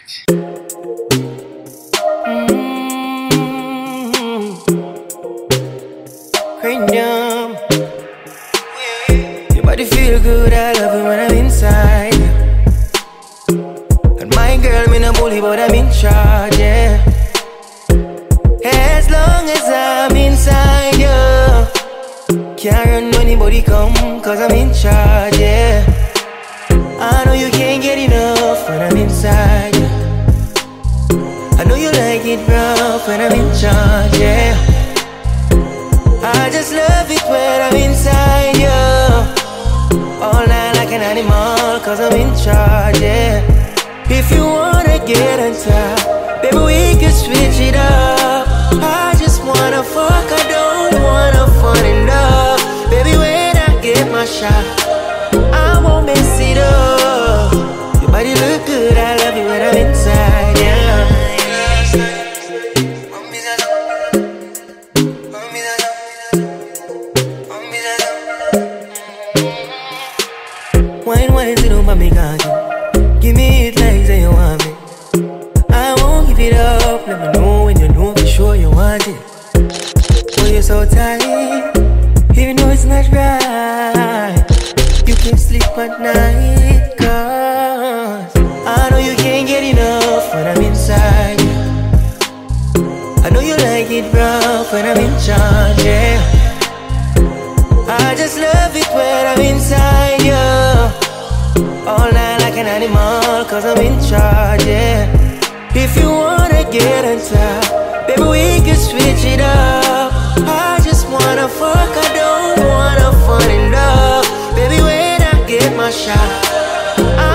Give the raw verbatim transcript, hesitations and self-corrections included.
Mm-hmm. Cranium. Your body feel good, I love it when I'm inside. And my girl, me no bully, but I'm in charge, yeah. As long as I'm inside, yeah. Can't run when anybody come, cause I'm in charge, yeah. I know you can't get enough when I'm inside, yeah. I know you like it rough when I'm in charge, yeah. I just love it when I'm inside, yeah. All night like an animal, cause I'm in charge, yeah. If you wanna get on top, baby we can switch it up. I just wanna fuck, I don't wanna fall in love. Baby when I get my shot, I won't mess it up. Your body look good, I love it when I'm inside, yeah. Wine, wine, sit on me, cocky. Give me it like say you want me. I won't give it up, let me know when you know for sure you want it. Oh, you're so tight, even though it's not right. You can't sleep at night, cause I know you can't get enough when I'm inside. I know you like it rough when I'm in charge, yeah. I just love it when I'm inside, yeah. All night like an animal, cause I'm in charge, yeah. If you wanna get on top, baby we can switch it up. I just wanna fuck, I don't wanna fall in love. Baby when I get my shot, I